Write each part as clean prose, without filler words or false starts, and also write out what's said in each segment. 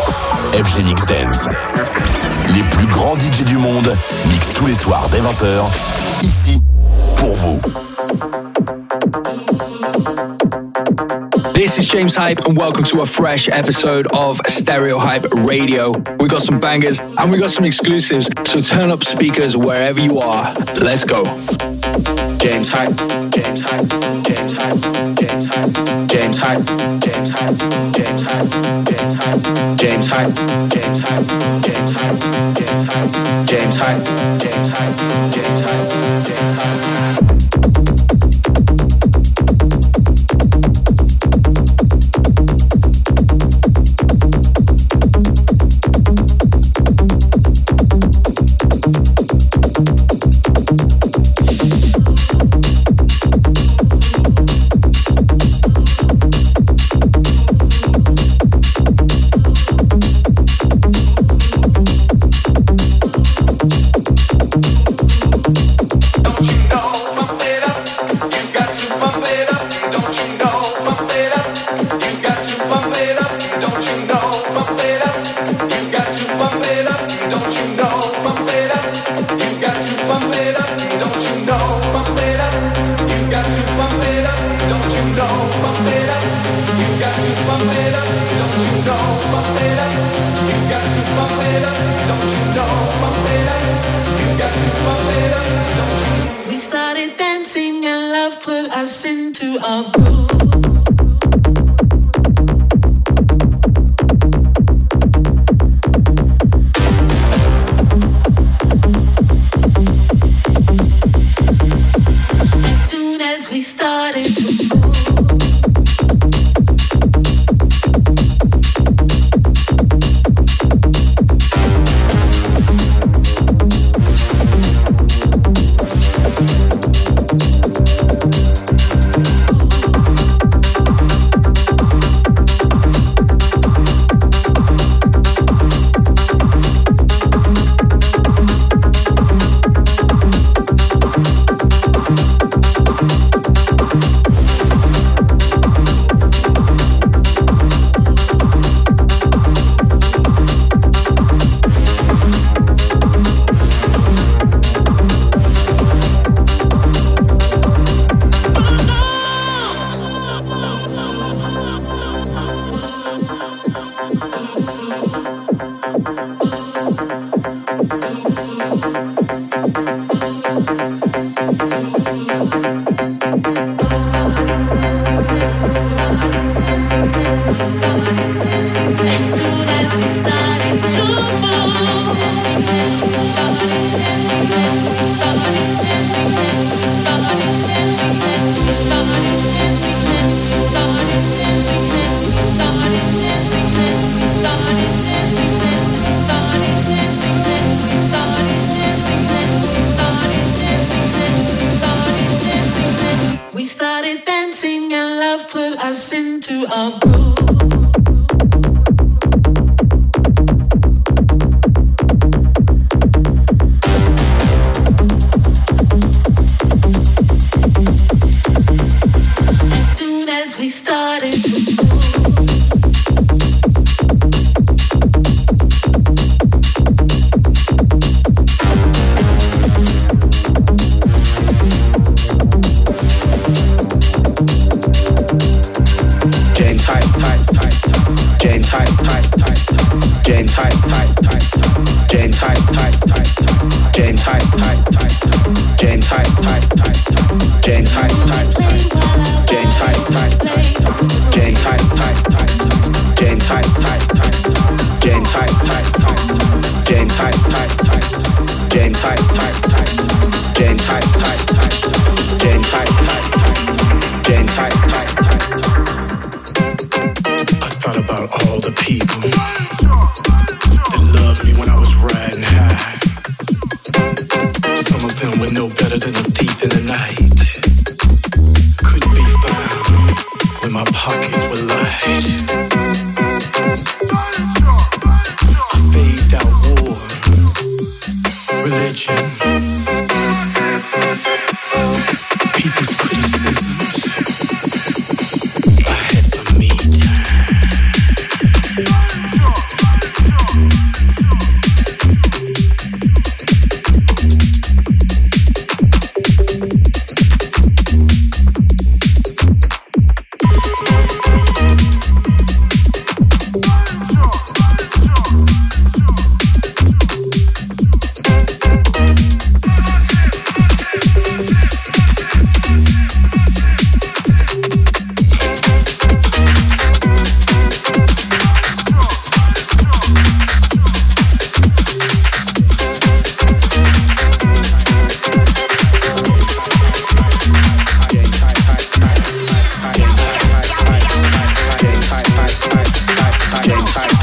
FG Mix Dance. Les plus grands DJ du monde mixent tous les soirs dès 20h, ici, pour vous. This is James Hype and welcome to a fresh episode of Stereo Hype Radio. We got some bangers and we got some exclusives, so turn up speakers wherever you are. Let's go. James Hype, James Hype, James Hype, James Hype, James Hype, James Hype, James Hype, James Hype, James Hype, James Hype, James Hype, James Hype, James Hype, James Hype, James Hype. We started dancing and love put us into a groove. As soon as we started to move.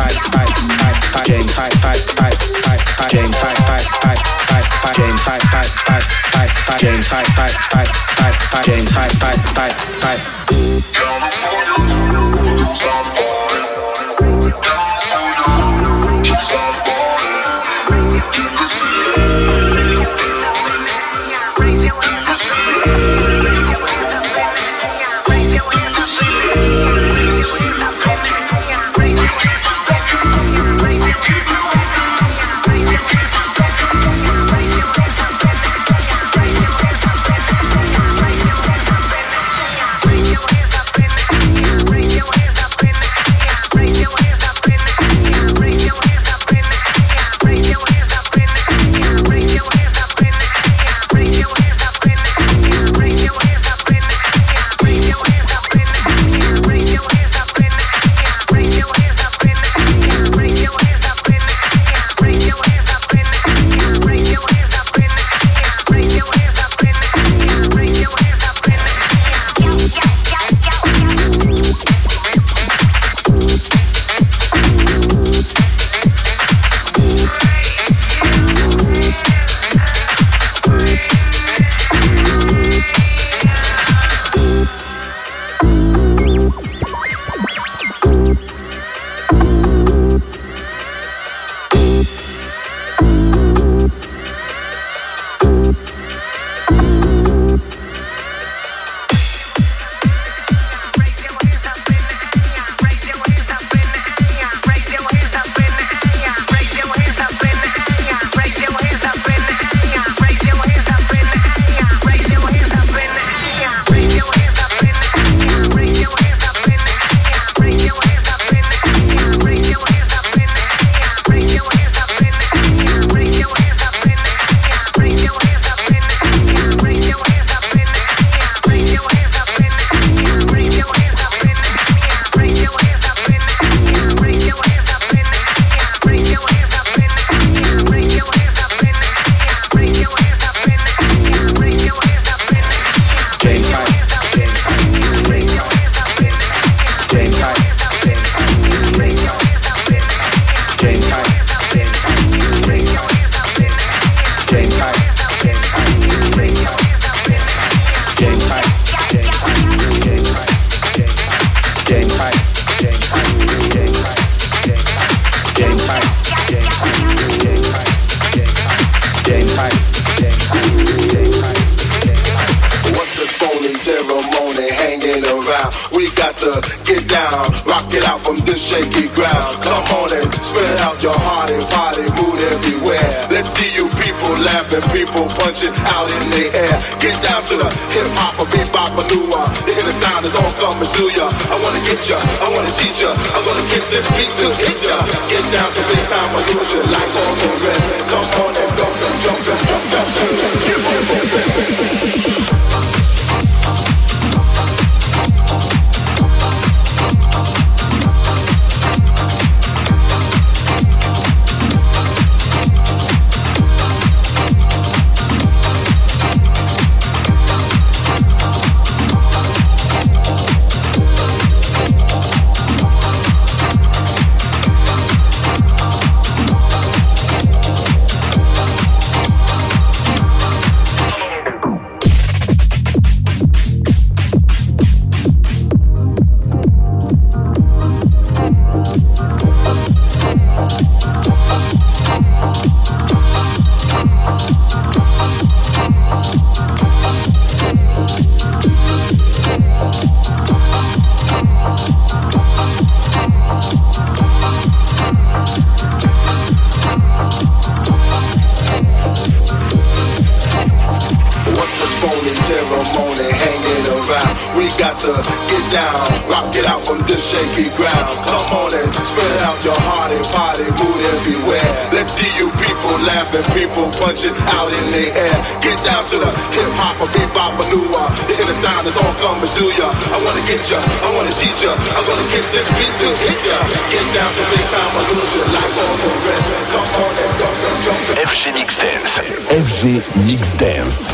James Hype, James Hype, James Hype, James Hype, James Hype. FG Mix Dance. FG Mix Dance.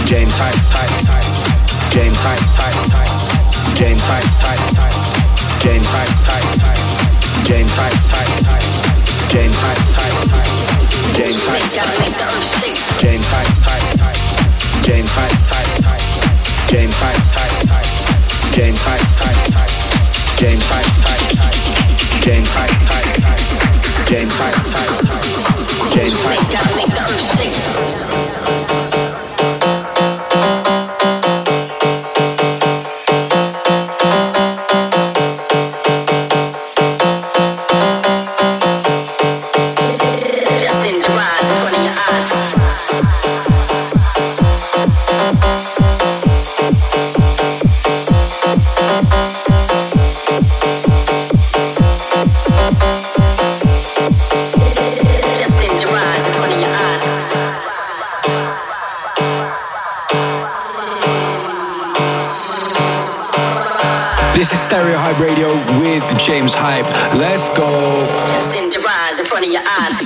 James Hype, James Hype, James Hype, James Hype, James Hype, James Hype, James Hype, James Hype, James Hype, James Hype, James Hype, James Hype, James Hype, James Hype, James Hype, gotta make the earth shake. This is Stereo Hype Radio with James Hype. Let's go. Destined to rise in front of your eyes.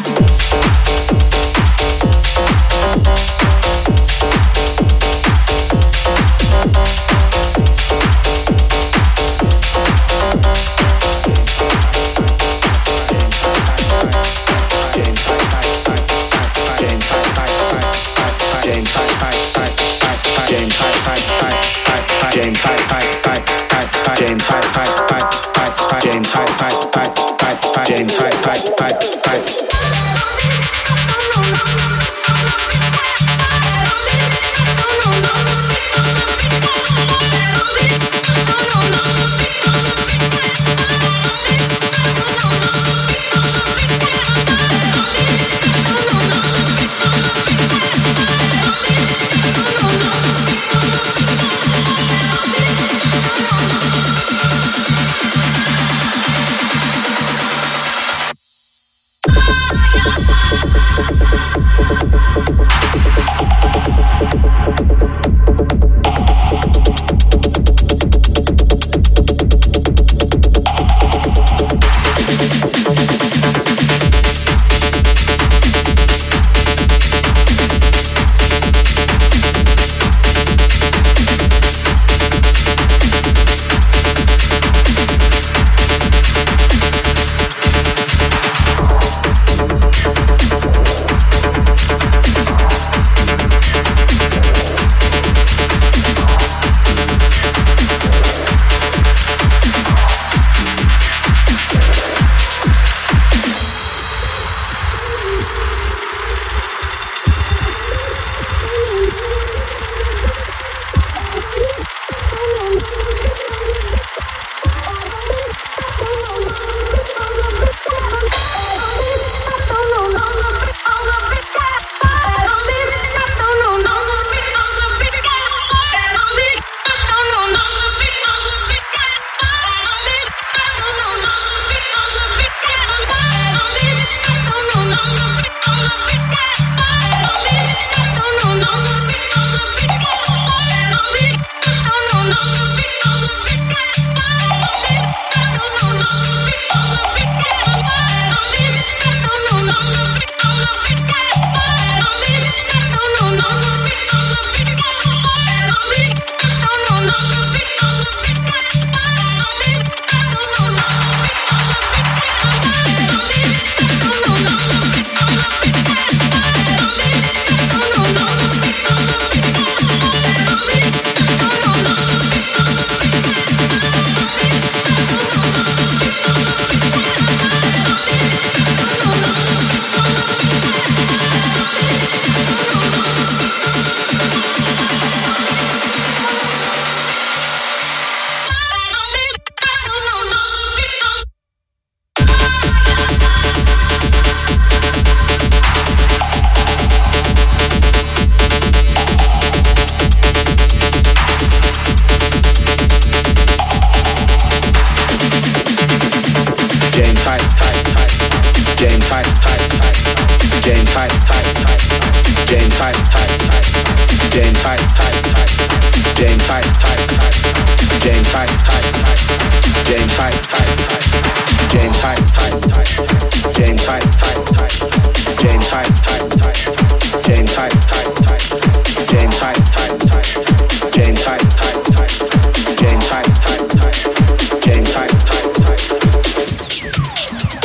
James Hype.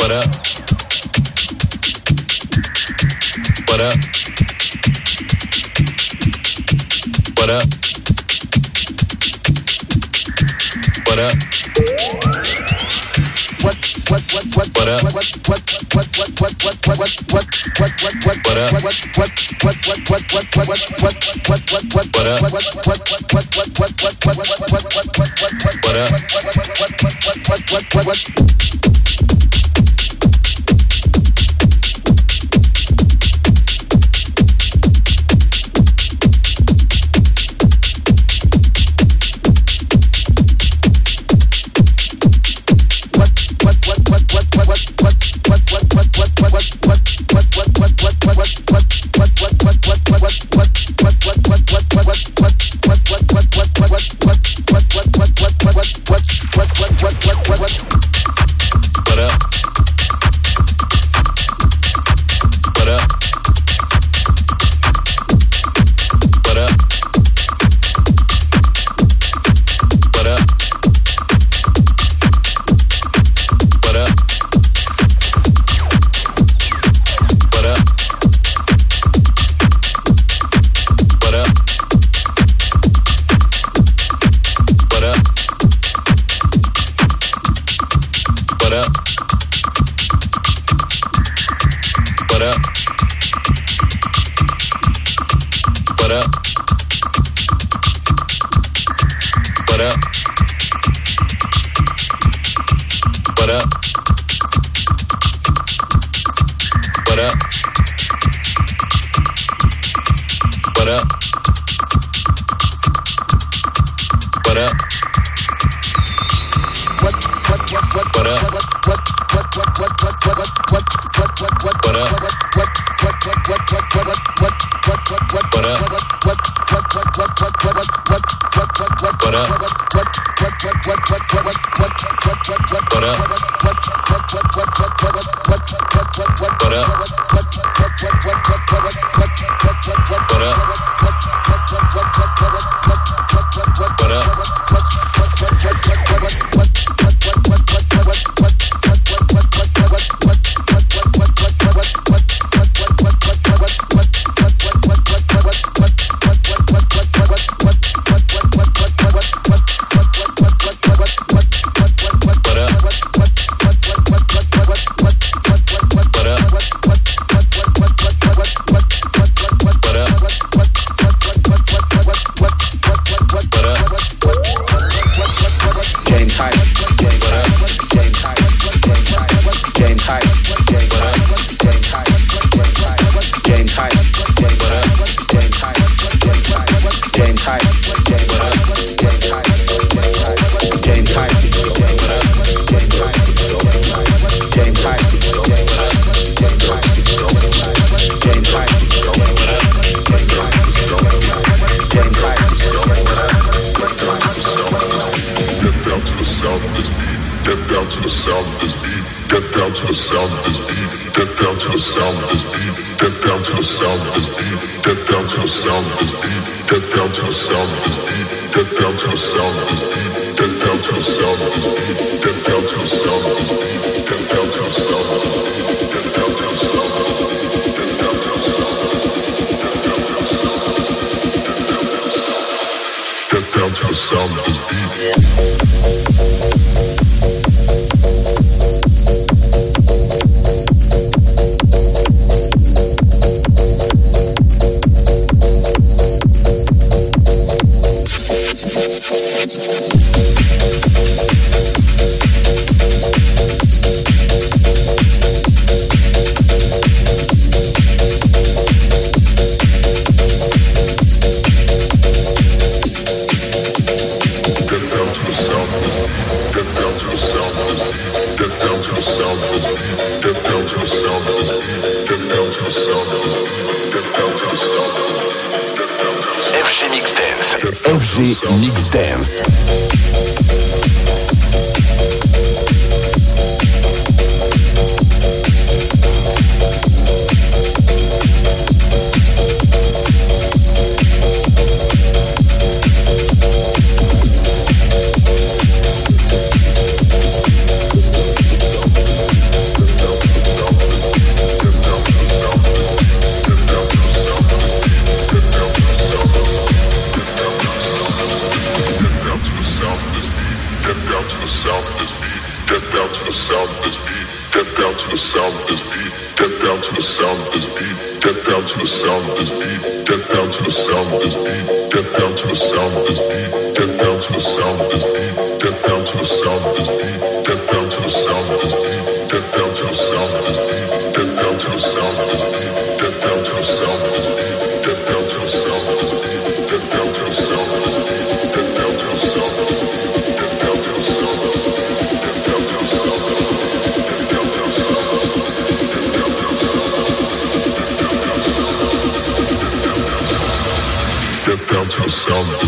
What up? What up? What up? What up? What up? FG Mix Dance. FG Mix Dance. sound of this beat. Get down to the sound of this beat. Get down to the sound of this beat. Get down to the sound of this beat. Get down to the sound of this beat. Get down to the sound of this beat. Get down to the sound of this beat. Get down to the sound of this beat. Get down to the sound of this beat. Get down to the sound of this beat. Get down to the sound of this beat. Get down to the sound of this beat. Get down to the sound of this beat. Get down to the sound of this beat. Get down to the sound of this beat. Get down to the sound of this beat. Get down to the sound of this beat. Get down to the sound of this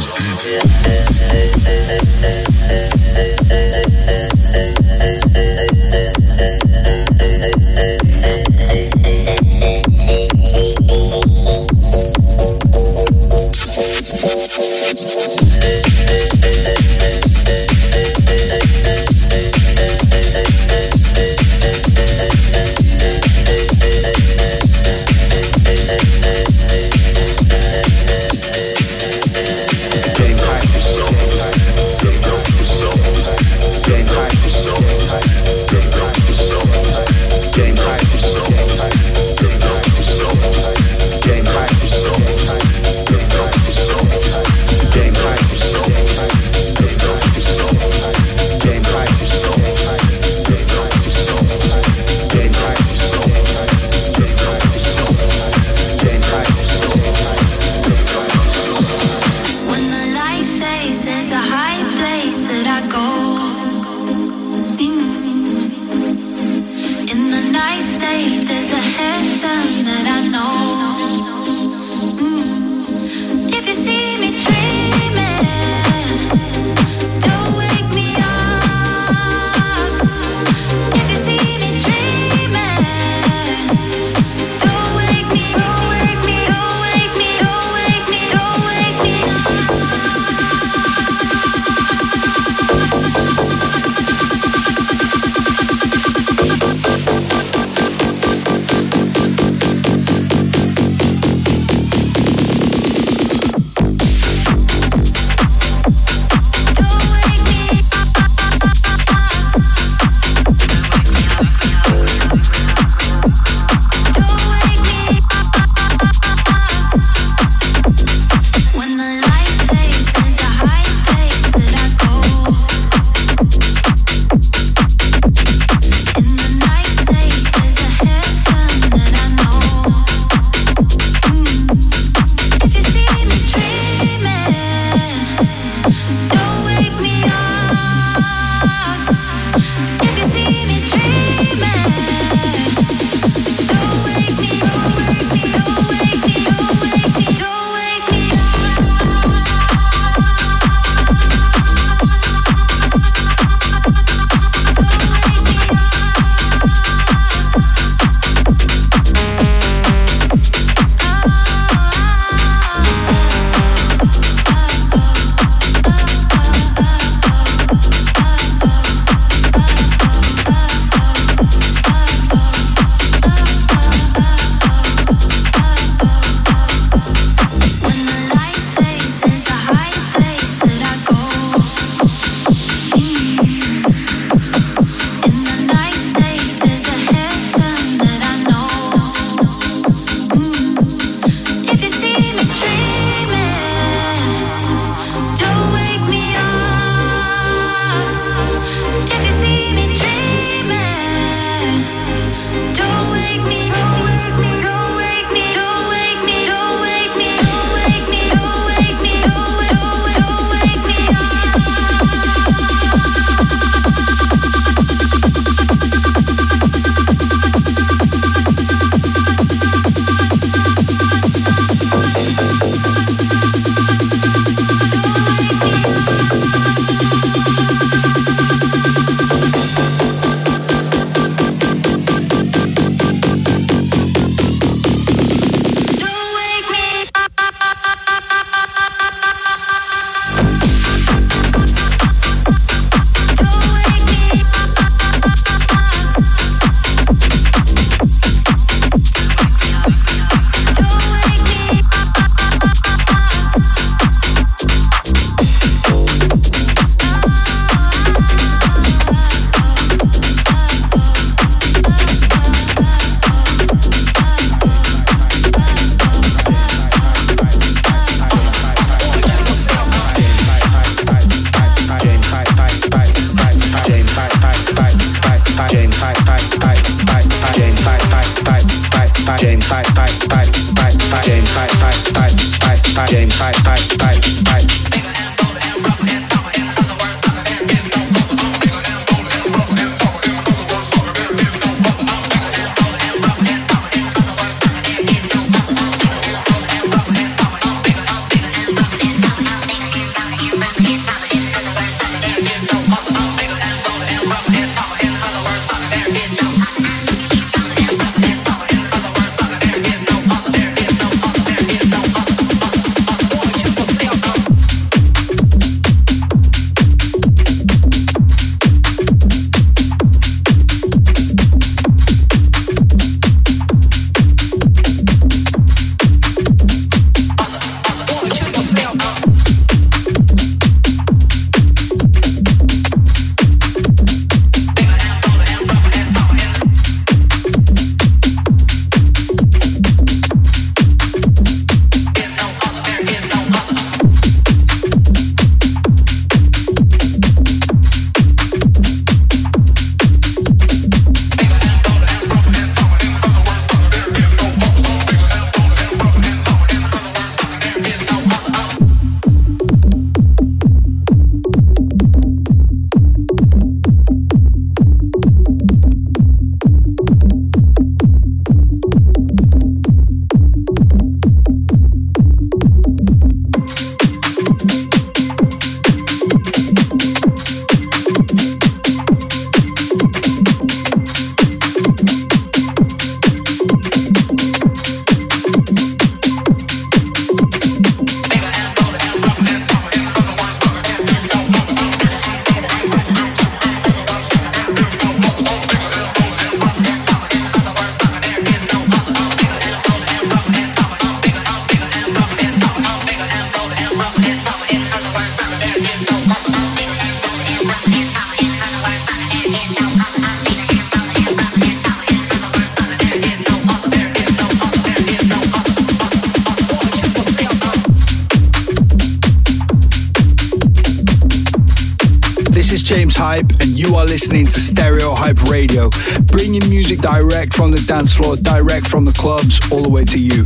James Hype, and you are listening to Stereo Hype Radio, bringing music direct from the dance floor, direct from the clubs, all the way to you.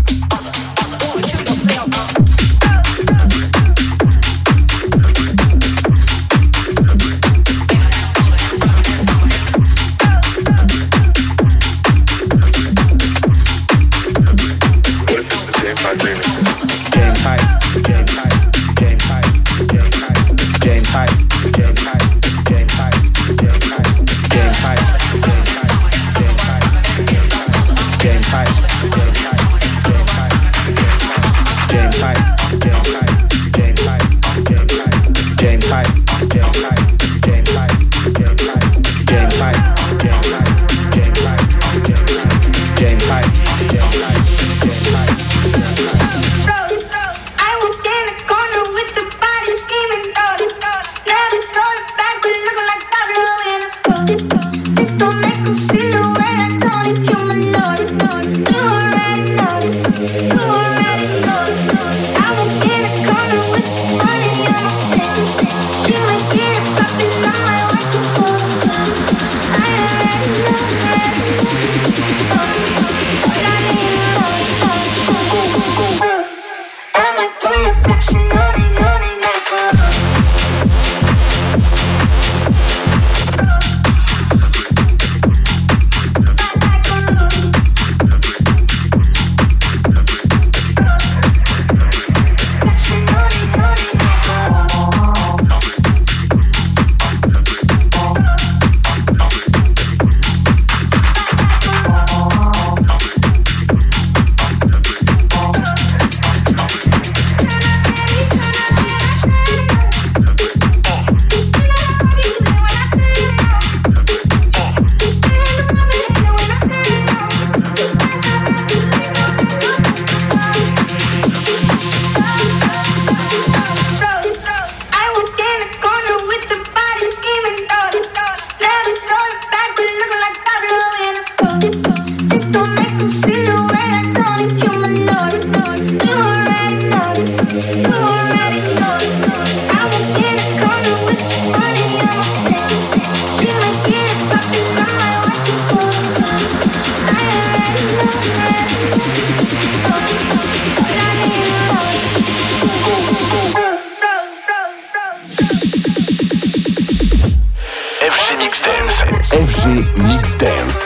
FG Mix Dance.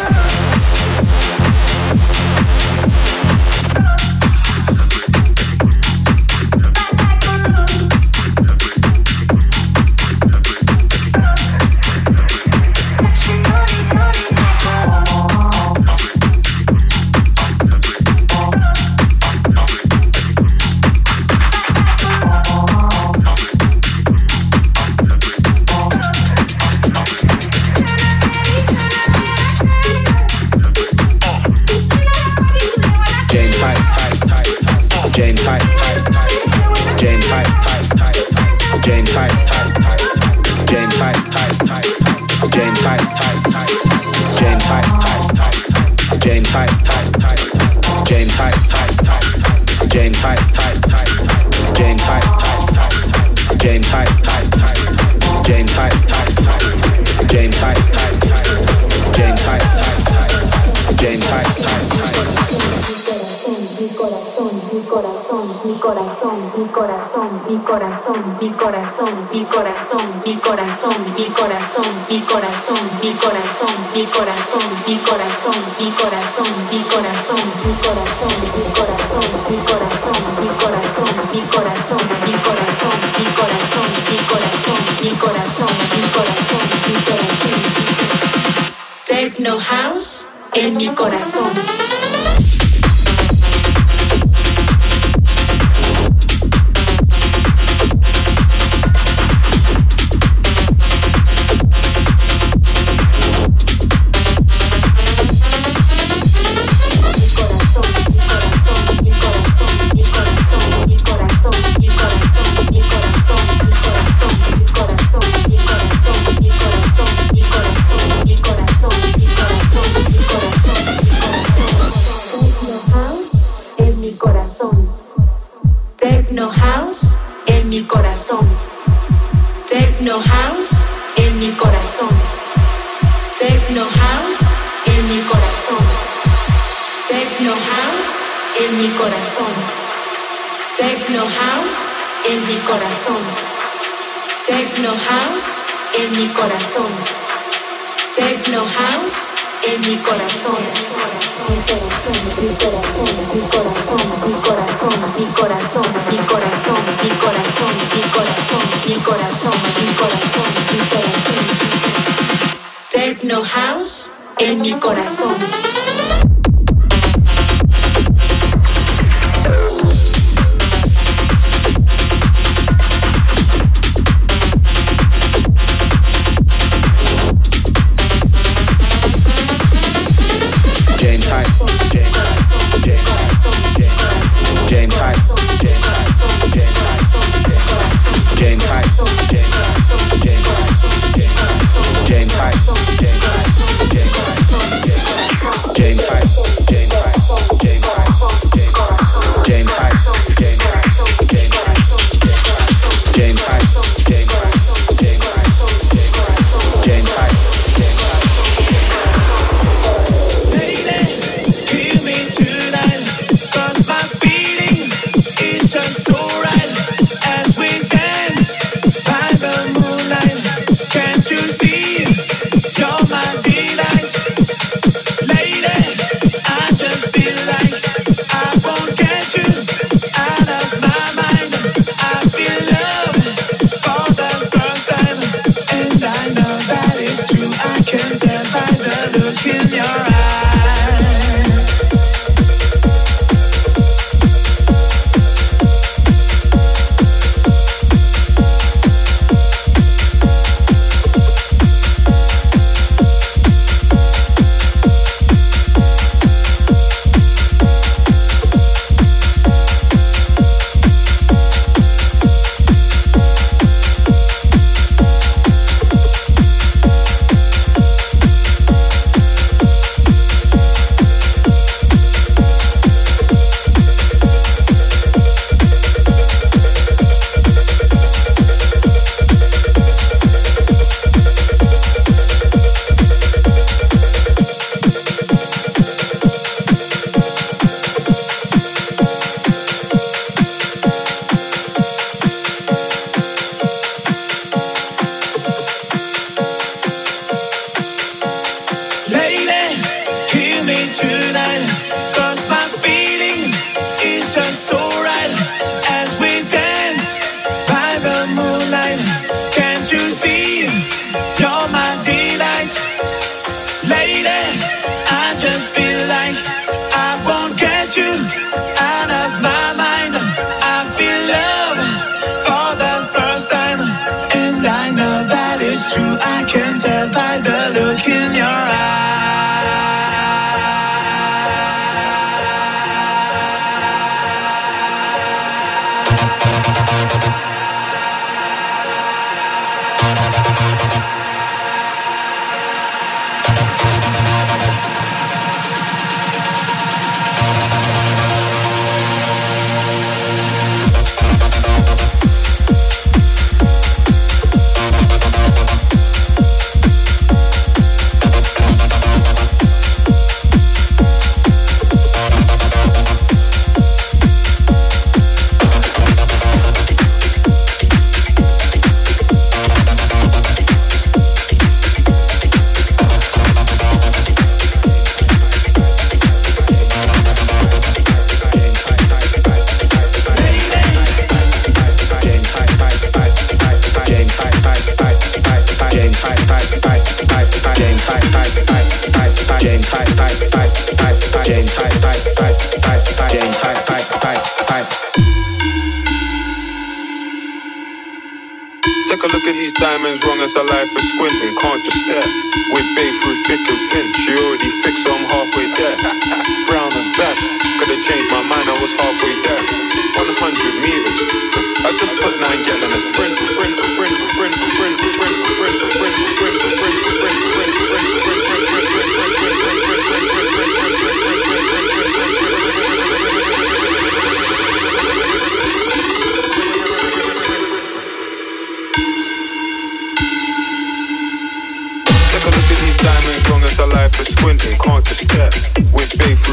Techno House en mi corazón. Techno House en mi mi corazón. Techno house en mi corazón. Techno house en mi corazón. Techno house en mi corazón. Mi corazón, mi corazón, mi corazón, mi corazón, mi corazón, mi corazón, mi corazón, mi corazón, mi corazón, mi corazón, mi corazón. Techno house en mi corazón. Take a look at these diamonds, wrong as a life is squinting, can't just step. With Bay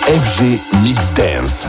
FG Mix Dance.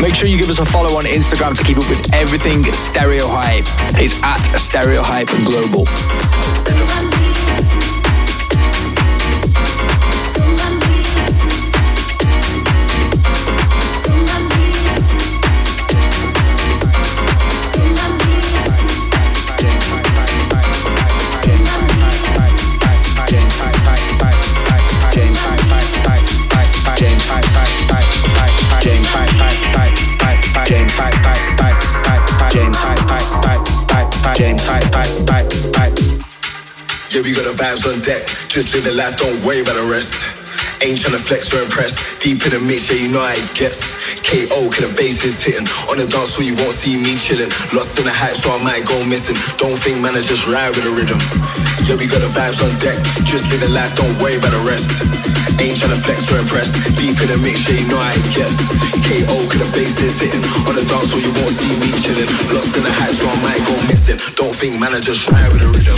Make sure you give us a follow on Instagram to keep up with everything Stereo Hype. It's at Stereo Hype Global. Yeah, we got the vibes on deck. Just live the life, don't worry about the rest. Ain't tryna flex or impress. Deep in the mix, yeah, you know how it gets. KO, cause the bass is hitting. On the dance floor, you won't see me chilling. Lost in the hype, so I might go missing. Don't think, man, I just ride with the rhythm. Yeah, we got the vibes on deck. Just live the life, don't worry about the rest. Ain't tryna flex or impress. Deep in the mix, yeah, you know how it gets. KO, cause the bass is hitting. On the dance floor, you won't see me chilling. Lost in the hype, so I might go missing. Don't think, man, I just ride with the rhythm.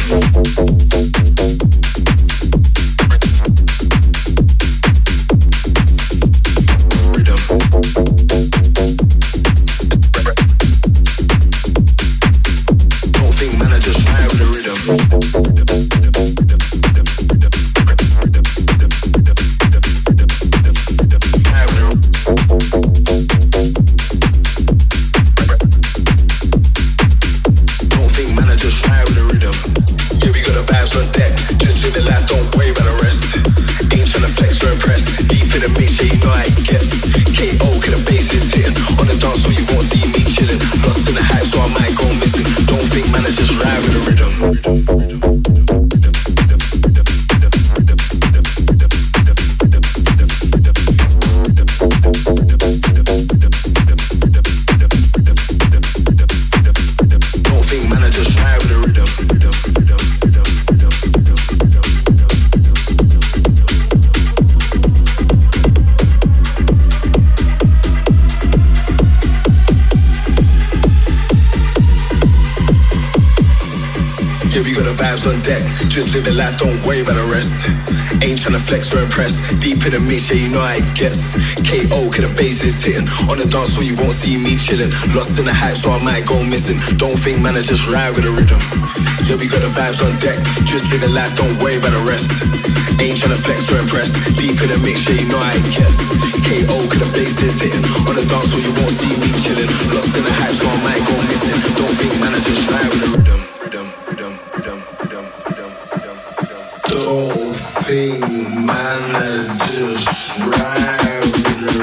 On deck, just live the life, don't worry about the rest. Ain't tryna flex or impress. Deep in the mix, yeah, you know how it gets. KO, cause the bass is hitting. On the dance floor, you won't see me chilling. Lost in the hype, so I might go missing. Don't think, man, I just ride with the rhythm. Yeah, we got the vibes on deck. Just live the life, don't worry about the rest. Ain't tryna flex or impress. Deep in the mix, yeah, you know how it gets. KO, cause the bass is hitting. On the dance floor, you won't see me chilling. Lost in the hype, so I might go missing. Don't think, man, I just ride with the rhythm. Don't think, man, I just ride with the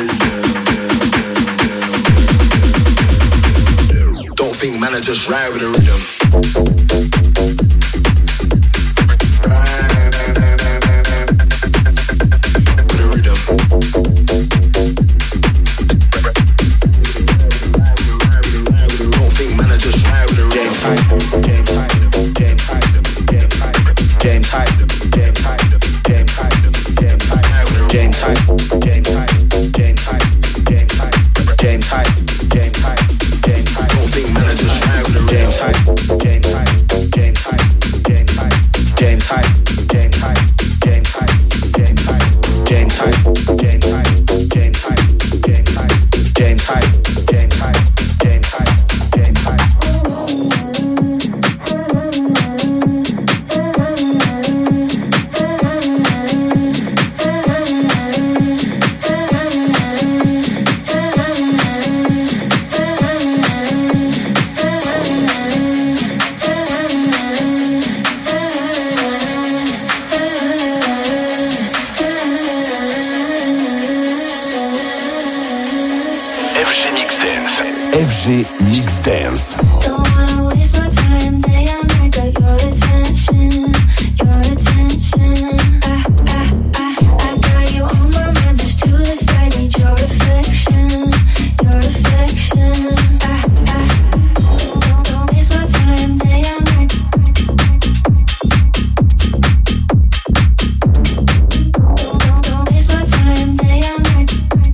rhythm. Don't think, man, I just ride with the rhythm. FG Mix Dance.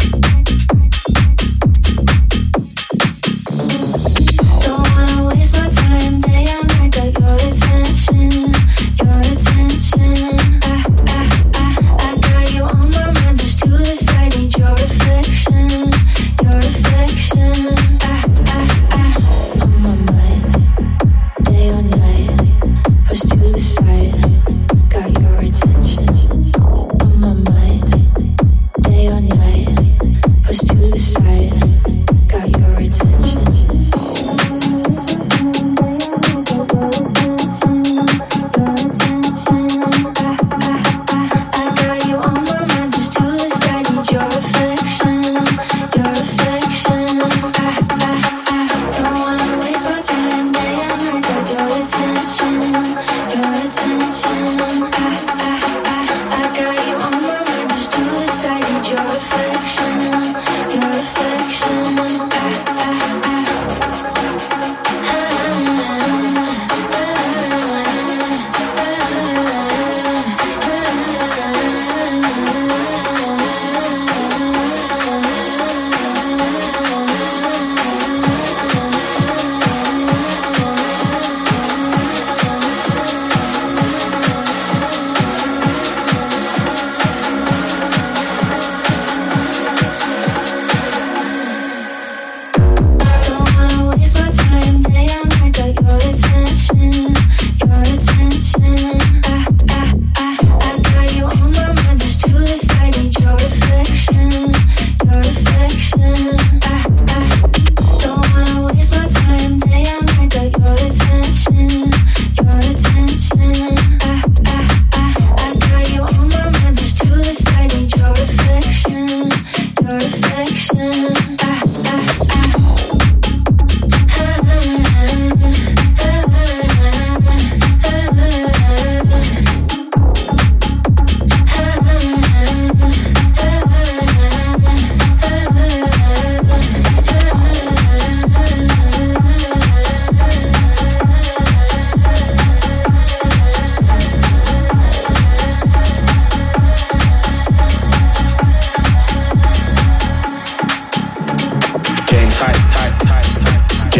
Waste my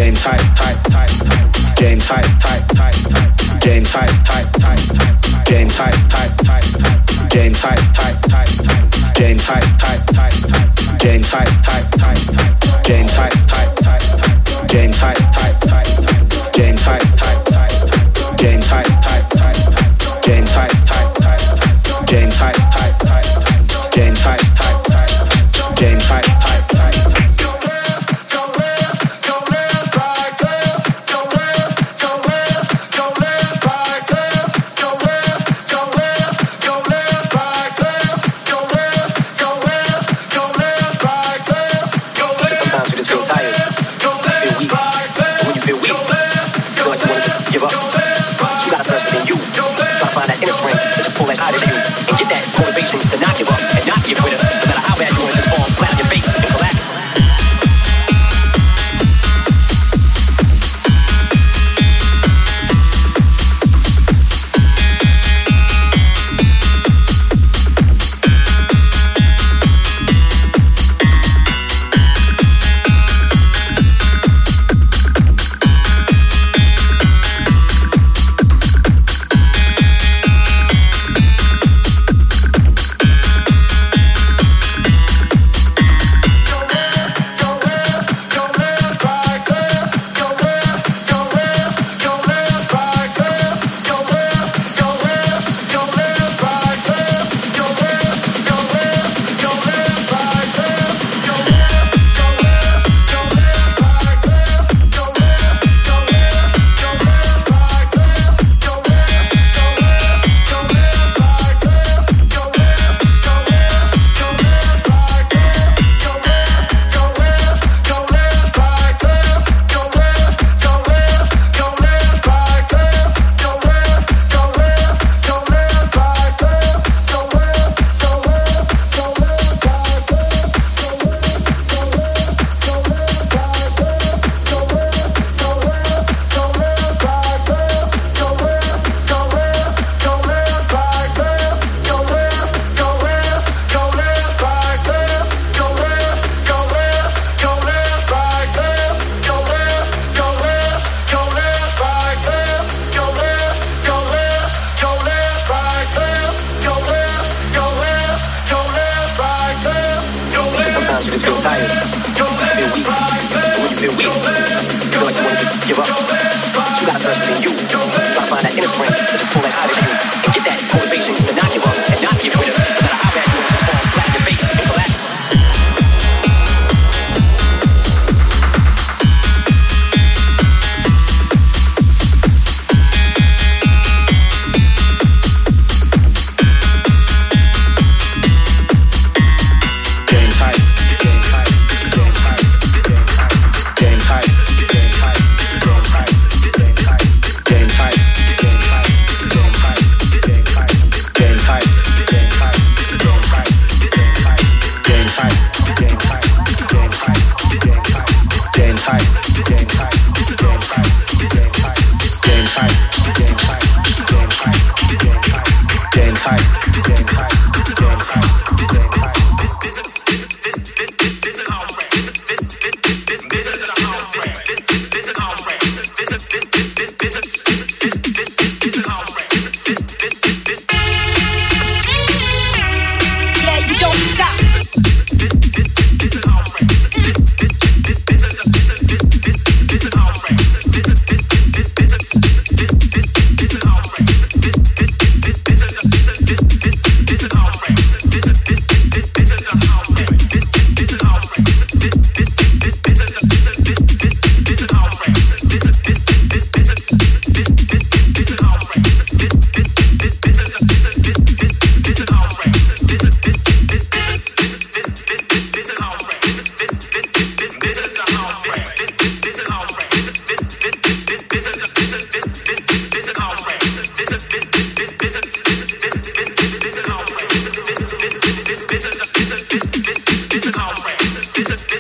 Game tight, tight, tight, tight. Game tight, tight, tight, tight. Game tight, tight, tight, tight. Game tight, tight, tight, tight. Game tight, tight, tight, tight. Game tight, tight, tight, tight. Game tight, tight, tight, tight. Game tight, tight, tight, tight. Game tight, tight, tight, tight. Game tight, tight, tight, tight. Game tight, tight, tight, tight. Game tight, tight, tight, tight. Game tight, tight, tight, tight. Game tight, tight, tight, tight. Game tight, tight, tight, tight. Out of you and get that motivation to not give up and not give with it, no matter how bad you want to just fall flat on your face and collapse. This is